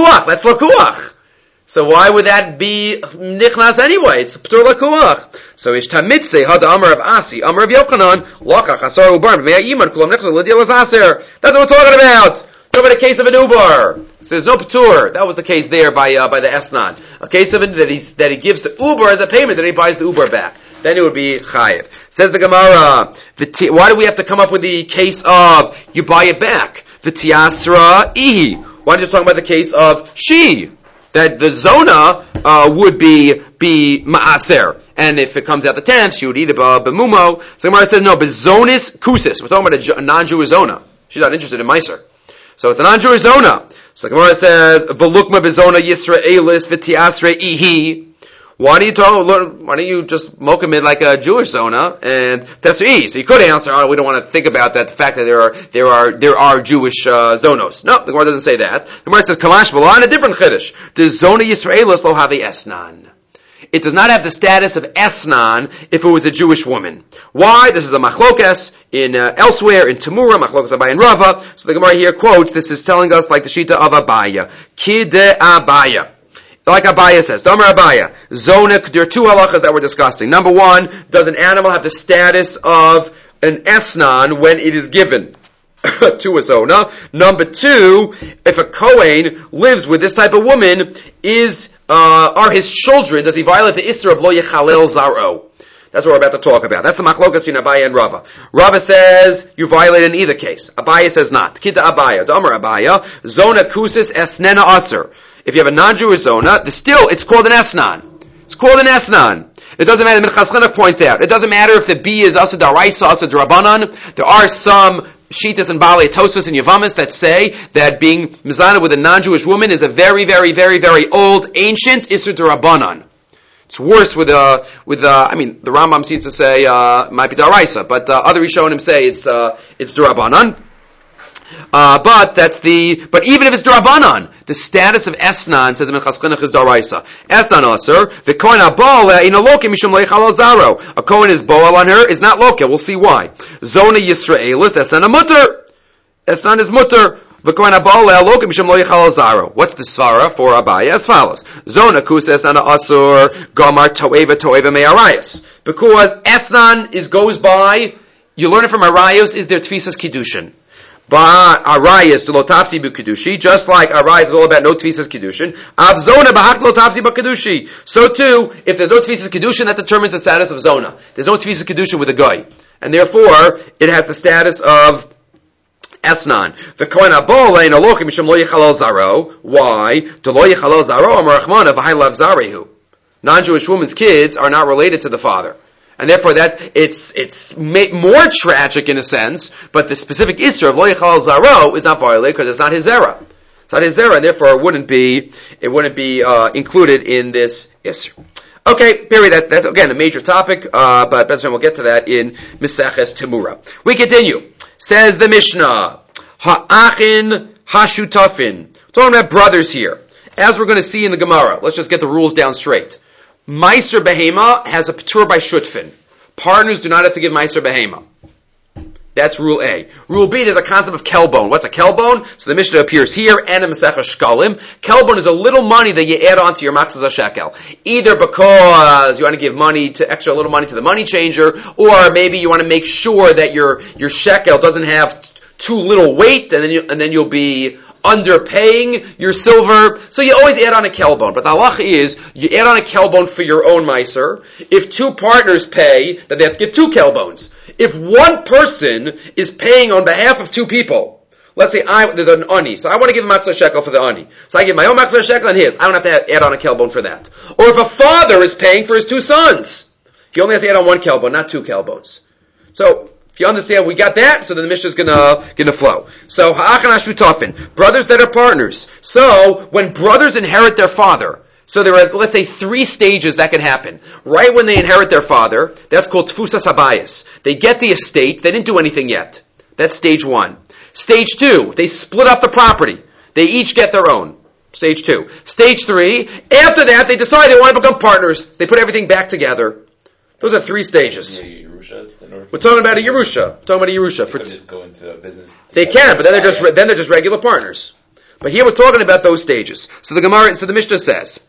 lakuach. So why would that be nichnas anyway? It's p'tur lakuach. So ish tamitze had the amar of Asi, amar of Yochanan, lakach asar ubar, v'mei iman kulam nechzal l'diel as aser. That's what we're talking about. Talking about a case of an ubar. So there's no patur. That was the case there by the Esnan. A case of it that he gives the Uber as a payment, that he buys the Uber back. Then it would be chayiv. Says the Gemara, why do we have to come up with the case of you buy it back? V'tiasra ihi. Why are you just talking about the case of she? That the zona would be ma'aser. And if it comes out the 10th, she would eat it b'mumo. So the Gemara says, no, bezonis kusis. We're talking about a non-Jewish zona. She's not interested in meiser. So it's a non-Jewish zona. So the Gemara says, v'lukma bezona yisraelis v'tiasre ihi. Why don't you just mock him in like a Jewish zona and that's easy? So you could answer, we don't want to think about that, the fact that there are Jewish zonos. No, the Gemara doesn't say that. The Gemara says, Kamash B'la, a different chiddush. The zona Yisraelis lo have esnan. It does not have the status of esnan if it was a Jewish woman. Why? This is a machlokas in elsewhere in Tamura, machlokas Abaya and Rava. So the Gemara here quotes, this is telling us like the shita of Abaya. Kide Abaya. Like Abaya says, Domer Abaya, Zona, there are two halachas that we're discussing. Number one, does an animal have the status of an esnan when it is given to a zona? Number two, if a Kohen lives with this type of woman, are his children, does he violate the Isra of Lo Yechalel Zaro? That's what we're about to talk about. That's the machlokas between Abaya and Rava. Rava says you violate in either case. Abaya says not. Kita Abaya, Domer Abaya, Zona Kusis Esnena Aser. If you have a non-Jewish zona, it's called an esnan. It's called an esnan. It doesn't matter, Minchas Chinuch points out, it doesn't matter if the B is asa daraisa, asa drabanan. There are some Shitas and Baalei Tosfos and Yavamis that say that being mizana with a non-Jewish woman is a very, very, very, very old, ancient Isur Darabanan. It's worse with the Rambam seems to say, might be daraisa, but other Rishonim say it's Darabanan. But even if it's Darabanan, the status of Esnan, says the Minchas Chinuch, is Daraisa. Esnan Aser, the Kohen HaBoel, in a Loke, Mishum Leichal Zaro. A Kohen is Boel on her, is not Loke. We'll see why. Zona Yisraelis, Esnan a Mutter. Esnan is Mutter. The Kohen HaBoel, Loke, Mishum Leichal Zaro. What's the Svara for Abaya? As follows. Zona Kus Esnan Asur, Gomar Toeva Me'arayas. Because Esnan goes by, you learn it from Arayos, is their Tfisas Kiddushin. Arayas to lotafsi b'kedushi, just like Arayas is all about no tfisas kedushin. Avzona b'hak lotafsi b'kedushi. So too, if there's no tfisas kedushin, that determines the status of zona. There's no tfisas kedushin with a guy, and therefore it has the status of esnan. The kohen habol lein alochim mishum lo yichalal zaro. Why? To lo yichalal zaro amar Rachmana v'hai lav zarehu. Non-Jewish women's kids are not related to the father. And therefore it's more tragic in a sense, but the specific Isra of Lo Yechal Zaro is not violated because it's not his zera. It's not his zera, and therefore it wouldn't be included in this Isra. Okay, period. That's again a major topic, but we'll get to that in Miseches Temura. We continue. Says the Mishnah, Ha'achin Hashutafin. We're talking about brothers here. As we're going to see in the Gemara, let's just get the rules down straight. Meiser Behema has a patur by Shutfin. Partners do not have to give Meiser Behema. That's rule A. Rule B, there's a concept of kelbon. What's a kelbon? So the Mishnah appears here, and in Masechah Shkalim. Kelbon is a little money that you add on to your Machzah Shekel. Either because you want to give extra little money to the money changer, or maybe you want to make sure that your shekel doesn't have too little weight, and then you'll be underpaying your silver, so you always add on a kelbon. But the halacha is, you add on a kelbon for your own meiser. If two partners pay, then they have to give two kelbons. If one person is paying on behalf of two people, let's say there's an ani, so I want to give a matzah shekel for the ani. So I give my own matzah shekel and his. I don't have to add on a kelbon for that. Or if a father is paying for his two sons, he only has to add on one kelbon, not two kelbons. So, if you understand, we got that, so then the Mishnah is gonna flow. So, ha'achan hashutafin, brothers that are partners. So, when brothers inherit their father, so there are, let's say, 3 stages that can happen. Right when they inherit their father, that's called tfusas habayis. They get the estate, they didn't do anything yet. That's stage 1. Stage 2, they split up the property. They each get their own. Stage 2. Stage 3, after that, they decide they want to become partners. They put everything back together. Those are 3 stages. We're talking about a Yerusha. They could just go into a business. They can, but then they're just regular partners. But here we're talking about those stages. So the Mishnah says,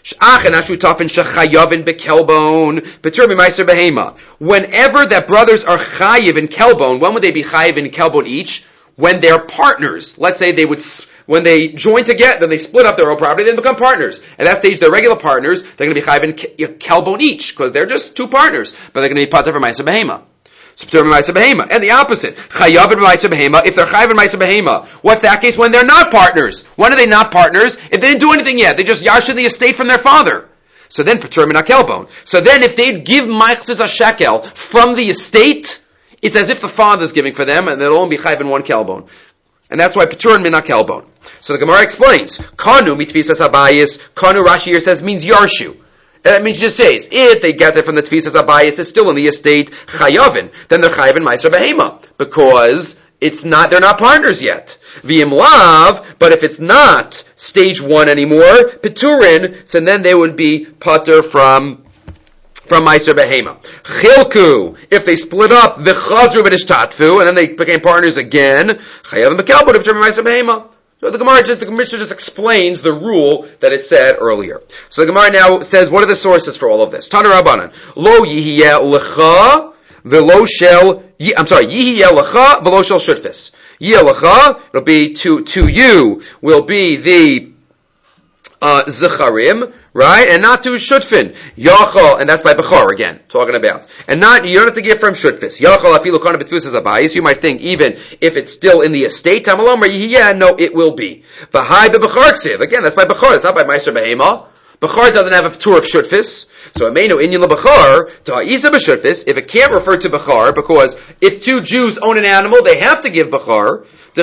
whenever that brothers are chayiv in kelbon, when would they be chayiv in kelbon each? When they're partners. Let's say they would When they join together, then they split up their own property, then become partners. At that stage, they're regular partners. They're going to be chayiv in kelbon each, because they're just two partners. But they're going to be pater for ma'aser behema. So pater ma'aser behema. And the opposite. Chayav in ma'aser behema. If they're chayiv in ma'aser behema, what's that case? When they're not partners. When are they not partners? If they didn't do anything yet. They just yashin the estate from their father. So then pater min hakelbon. So then if they give ma'aser a shekel from the estate, it's as if the father's giving for them, and they'll only be chayiv in one kelbon. And that's why pater min hakelbon. So the Gemara explains, Kanu mitfisas habayis, Kanu Rashi here says means yarshu. That means just says, if they get it from the tfisas habayis, it's still in the estate, chayavin, then they're chayavin ma'aser behema. Because they're not partners yet. V'im lav, but if it's not stage 1 anymore, peturin, so then they would be pater from ma'aser behema. Chilku, if they split up, v'chazru v'nishtatfu, and then they became partners again, chayavin b'kelbon, pater from ma'aser behema. So the Mishnah just explains the rule that it said earlier. So the Gemara now says, what are the sources for all of this? Tana Rabbanan, lo yihiyeh lecha v'lo shel, yihiyeh lecha v'lo shel shutfis. Yihiyeh lecha, it'll be to you, will be the zecharim, right? And not to shutfin. Yachal, and that's by Bechor again, talking about. And you don't have to give from shutfis. Yachal afilu kana b'tfusas habayis. You might think, even if it's still in the estate, tamalom, yeah, no, it will be. V'hai b'Bechor ksiv. Again, that's by Bechor. It's not by ma'aser behema. Bechor doesn't have a tour of shutfis. So it may know inyan lebechor to ha'isa b'shutfis. If it can't refer to Bechor, because if two Jews own an animal, they have to give Bechor. The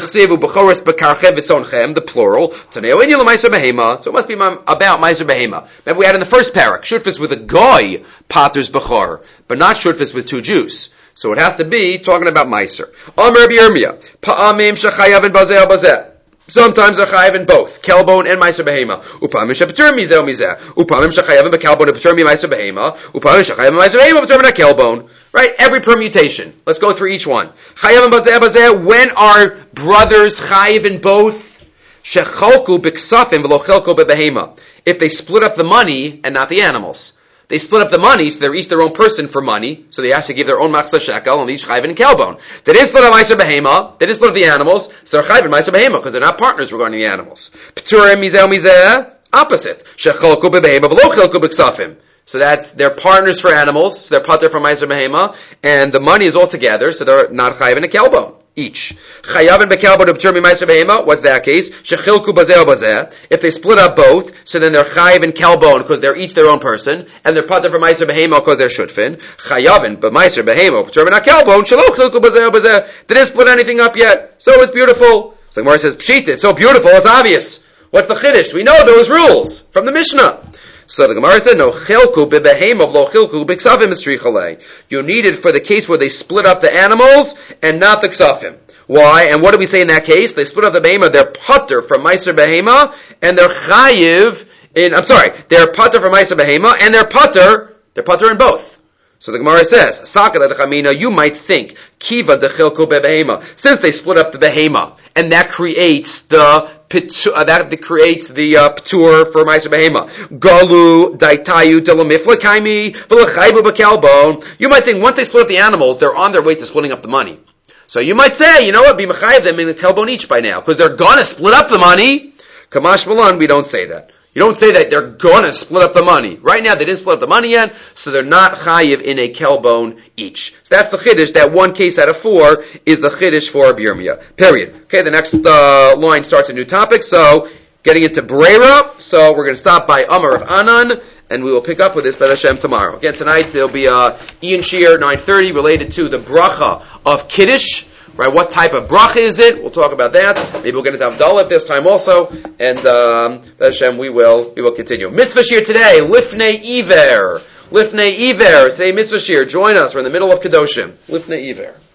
plural. So it must be about ma'aser behema. Remember we had in the first parak, shutfis with a goy, paters bechor, but not shutfis with two Jews. So it has to be talking about ma'aser. Amar B'Yirmiyah, pa'amim shechayav in bazeh bazeh. Sometimes they're chayav in both, kelbon and ma'aser behema. Upamim shepatur mizeh mizeh. Upamim shechayav in kelbon and patur ma'aser behema. Upamim shechayav in ma'aser behema patur min kelbon. Right? Every permutation. Let's go through each one. Chayav and bazeh bazeh. When are brothers chayav in both? Shechalku b'ksafim v'lo chelku b'behema. If they split up the money and not the animals. They split up the money, so they're each their own person for money, so they have to give their own machzah shekel, and each chayav in kelbon. They didn't split up ma'aser behema, they didn't split up the animals, so they're chayav in ma'aser behema, because they're not partners regarding the animals. P'turim mizeh mizeh, opposite. Shechalku b'behema v'lo chelku b'ksafim. So they're partners for animals, so they're pater from ma'aser behema, and the money is all together, so they're not chayav in a kelbon. Each. Chayavin bekelbon upturmi ma'aser behema. What's that case? Shechilku bazeh bazeh. If they split up both, so then they're chayav in kelbon because they're each their own person, and they're pater from ma'aser behema because they're shutfin. Chayavin but ma'aser behema upturmi na kelbon shelo chilku bazeh bazeh. They didn't split anything up yet, so it's beautiful. So the Gemara says, Pshita, it's so beautiful, it's obvious. What's the chiddush? We know those rules from the Mishnah. So the Gemara said, no, chilku b'behema v'lo chilku b'ksafim estrichalei. You need it for the case where they split up the animals and not the ksafim. Why? And what do we say in that case? They split up the behema, they're pater from ma'aser behema, and they're chayiv they're pater from ma'aser behema, and they're pater in both. So the Gemara says, Sakala dechamina, you might think, kiva dechilku b'behema, since they split up the behema, and that creates the p'tur for ma'aser behema. Galu daitayu delamifla kaimi v'lechayvu b'kelbon. You might think once they split up the animals, they're on their way to splitting up the money. So you might say, you know what, be mechayev them in the kelbon each by now, because they're gonna split up the money. Kamash Malan, we don't say that. You don't say that they're gonna split up the money. Right now they didn't split up the money yet, so they're not chayiv in a kelbon each. So that's the chiddush, that one case out of 4 is the chiddush for B'Yirmiyah. Period. Okay, the next line starts a new topic, so getting into Brera, so we're gonna stop by Amar of Anan, and we will pick up with this B'ez Hashem tomorrow. Again, tonight there'll be Ian Shear 9:30 related to the bracha of Kiddush. Right, what type of bracha is it? We'll talk about that. Maybe we'll get into Havdalah this time also. And B'ez Hashem, we will continue. Mitzvah Shir today, Lifnei Iver. Lifnei Iver. Today Mitzvah Shir. Join us. We're in the middle of Kedoshim. Lifnei Iver.